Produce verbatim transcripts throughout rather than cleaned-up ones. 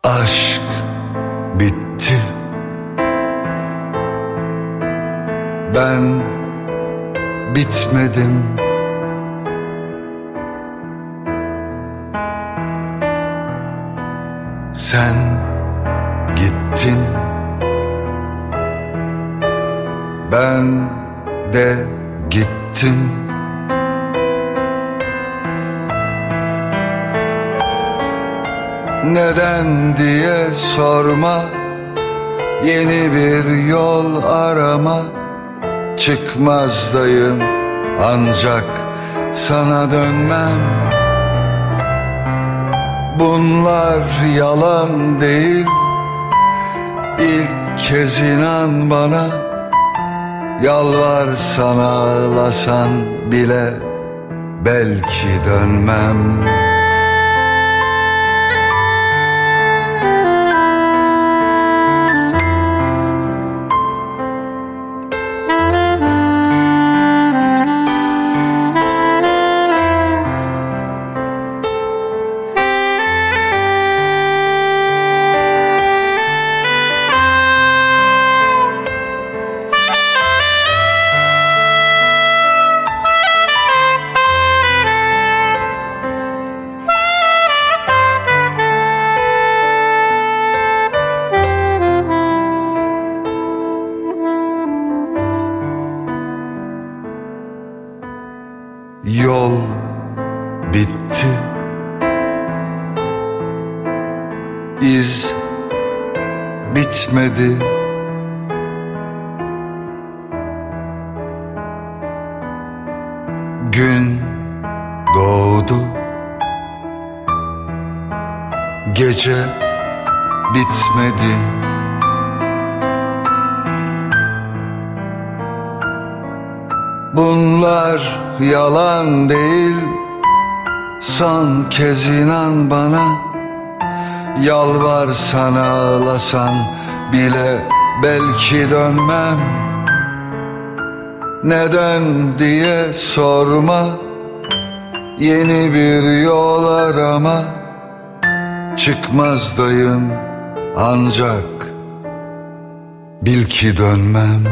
Aşk bitti. Ben bitmedim. Sen gittin. Ben de gittim. Neden diye sorma, yeni bir yol arama. Çıkmazdayım ancak sana dönmem. Bunlar yalan değil, ilk kez inan bana. Yalvarsan ağlasan bile belki dönmem. Yol bitti. İz bitmedi. Gün doğdu. Gece bitmedi. Bunlar yalan değil, son kez inan bana. Yalvarsan ağlasan bile belki dönmem. Neden diye sorma, yeni bir yol arama. Çıkmazdayım ancak bil ki dönmem.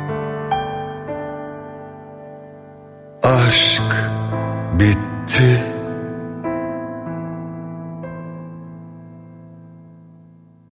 Aşk bitti.